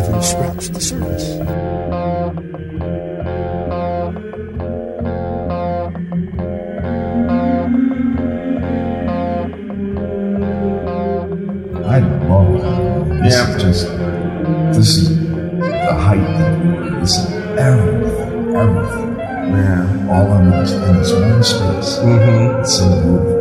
to scratch the surface. I love that. This is the height that we were. This is everything. Yeah. All in this one space. Mm-hmm. It's so beautiful.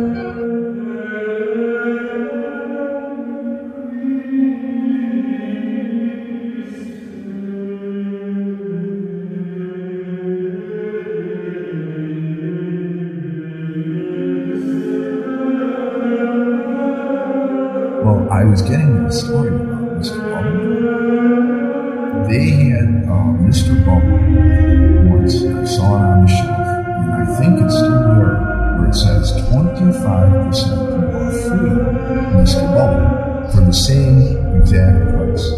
Well, I was getting this story about Mr. Bubble. They had Mr. Bubble once. I saw it on the shelf, and I think it's still there, where it says 25% more free Mr. Bubble for the same exact price.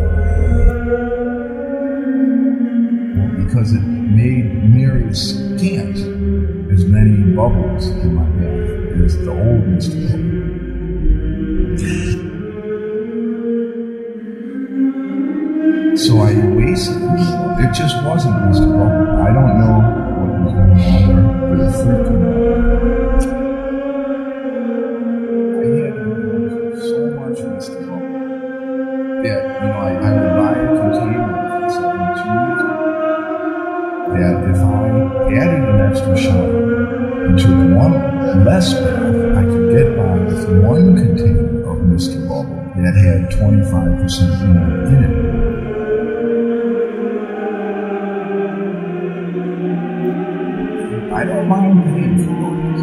Well, because it made nearly scant as many bubbles in my bath as the old Mr. Bubble. So I wasted it. It just wasn't Mr. Bubble. I don't know what was going on there, but it freaked me out. I had so much Mr. Bubble that, I would buy a container for 72 that if I added an extra shower and took one less bath, I could get by with one container of Mr. Bubble that had 25% more in it. I don't mind paying for bubbles.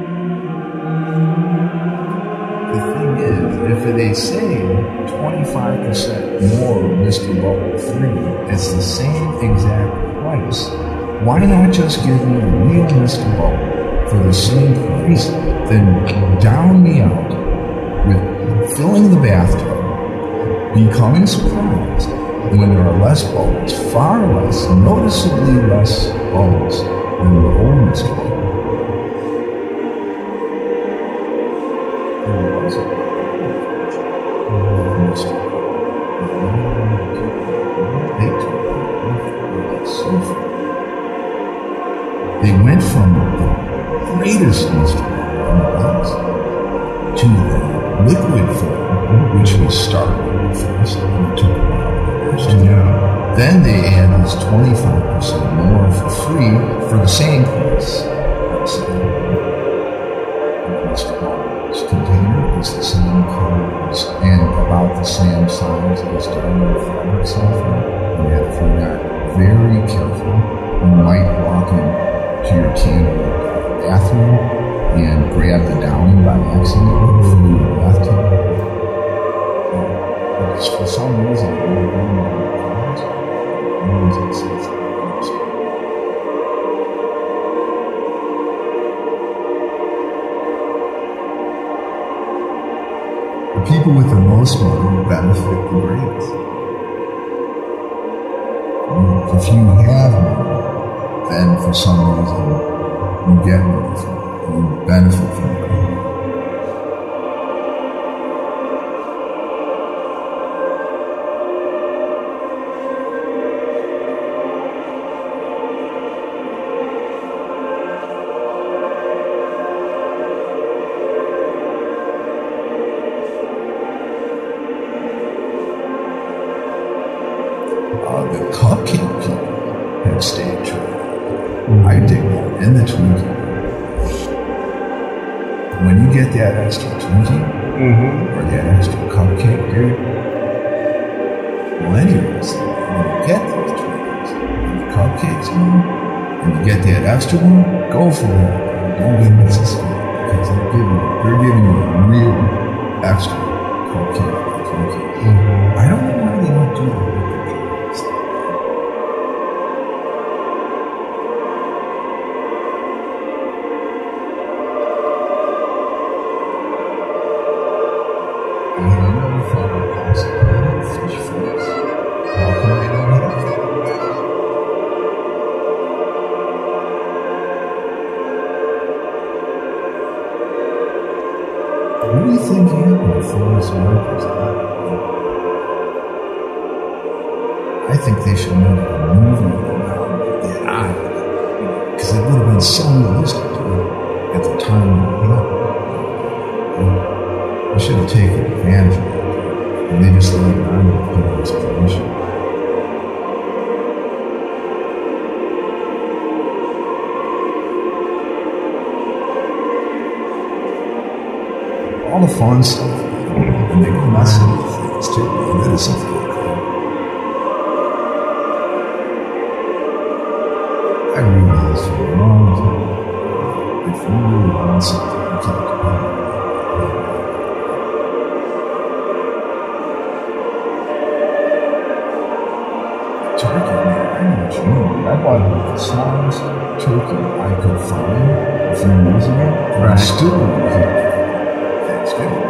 The thing is, if they say 25% more Mr. Bubble free, it's the same exact price. Why not just give me the real Mr. Bubble for the same price than down me out with filling the bathtub, becoming surprised when there are less bubbles, far less, noticeably less bubbles than the old Mr. Bubble. There was a Mr. They took it so far. They went from the greatest Mr. Bubble in the box to the liquid form, which we started with first, and it took a while. Then they add this 25% more for free for the same price. Mr. Bubble's container is the same color and about the same size as diamond fabric sulfur. And if you're not very careful, you might walk into your candle bathroom and grab the downy by accident from your bathtub. But for some reason, the people with the most money benefit the greatest. If you have money, then for some reason you get money from it. You benefit from it. The cupcake people have stayed true. I dig that. And the Twinkie. When you get that extra Twinkie, or that extra cupcake, dude, well, anyways, when you get those Twinkies and the cupcakes, and you get that extra one, go for it. Don't get Mrs. because they're giving you a real extra cupcake or Twinkie. I don't know why they don't do that. What do you think happened before this work was done? I think they should make a movie about AI. Because it would have been so realistic, dude, at the time it came out. They should have taken advantage of it. And they just let it on with no explanation. All the fun stuff, and they go nuts into things too. And that is something really cool. I realized for a long time, if you really want something, you can't compare it. Turkey, man, I know what you mean. I bought the smallest turkey I could find a few years ago. And I still was like, Thanksgiving.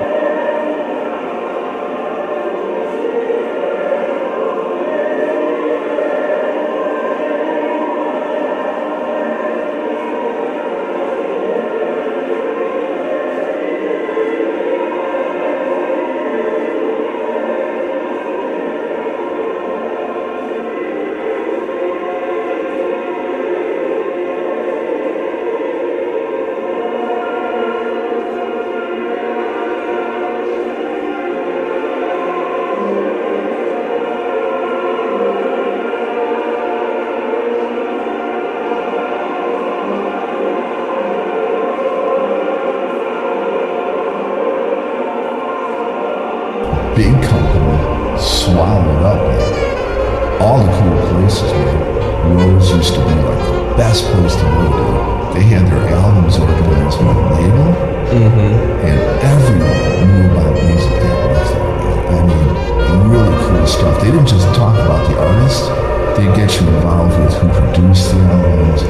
Big company swallowed up, man. All the cool places, man. Rose used to be like the best place to go, dude. They had their albums organized by label, and everyone knew about music that was there, man. I mean, really cool stuff. They didn't just talk about the artist, they'd get you involved with who produced the albums.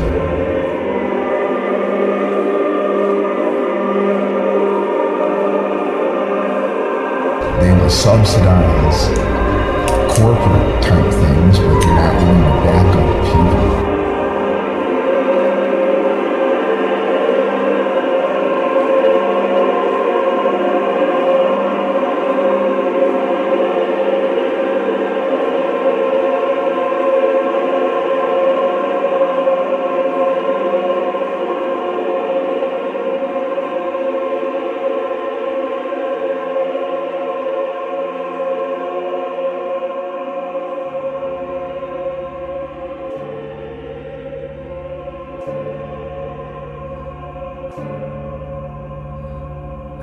They will subsidize corporate type things, but they're not willing to back up people.